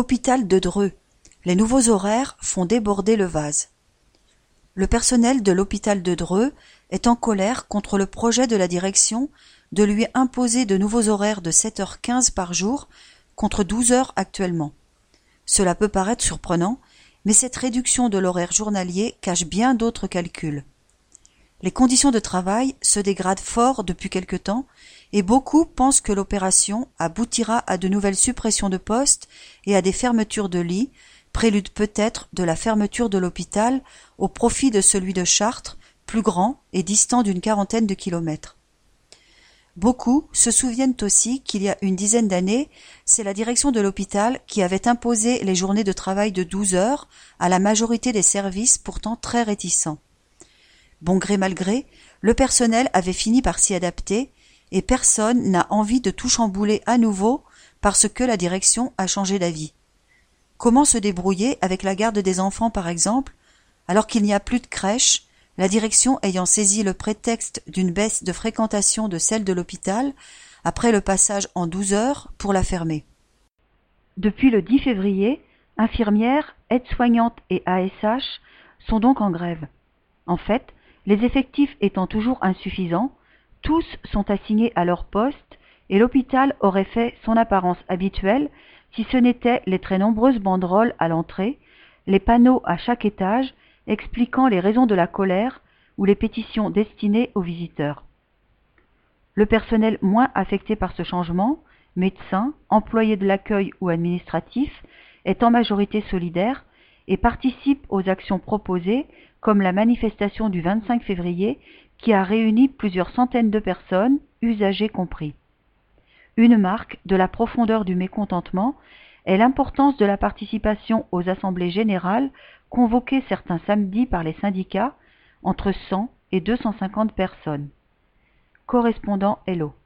Hôpital de Dreux. Les nouveaux horaires font déborder le vase. Le personnel de l'hôpital de Dreux est en colère contre le projet de la direction de lui imposer de nouveaux horaires de 7h15 par jour contre 12 heures actuellement. Cela peut paraître surprenant, mais cette réduction de l'horaire journalier cache bien d'autres calculs. Les conditions de travail se dégradent fort depuis quelque temps et beaucoup pensent que l'opération aboutira à de nouvelles suppressions de postes et à des fermetures de lits, prélude peut-être de la fermeture de l'hôpital au profit de celui de Chartres, plus grand et distant d'une 40aine de kilomètres. Beaucoup se souviennent aussi qu'il y a une dizaine d'années, c'est la direction de l'hôpital qui avait imposé les journées de travail de 12 heures à la majorité des services pourtant très réticents. Bon gré mal gré, le personnel avait fini par s'y adapter et personne n'a envie de tout chambouler à nouveau parce que la direction a changé d'avis. Comment se débrouiller avec la garde des enfants par exemple, alors qu'il n'y a plus de crèche, la direction ayant saisi le prétexte d'une baisse de fréquentation de celle de l'hôpital après le passage en 12 heures pour la fermer. Depuis le 10 février, infirmières, aides-soignantes et ASH sont donc en grève. En fait, les effectifs étant toujours insuffisants, tous sont assignés à leur poste et l'hôpital aurait fait son apparence habituelle si ce n'étaient les très nombreuses banderoles à l'entrée, les panneaux à chaque étage expliquant les raisons de la colère ou les pétitions destinées aux visiteurs. Le personnel moins affecté par ce changement, médecins, employés de l'accueil ou administratifs, est en majorité solidaire et participe aux actions proposées comme la manifestation du 25 février qui a réuni plusieurs centaines de personnes, usagers compris. Une marque de la profondeur du mécontentement est l'importance de la participation aux assemblées générales convoquées certains samedis par les syndicats, entre 100 et 250 personnes. Correspondant Hello.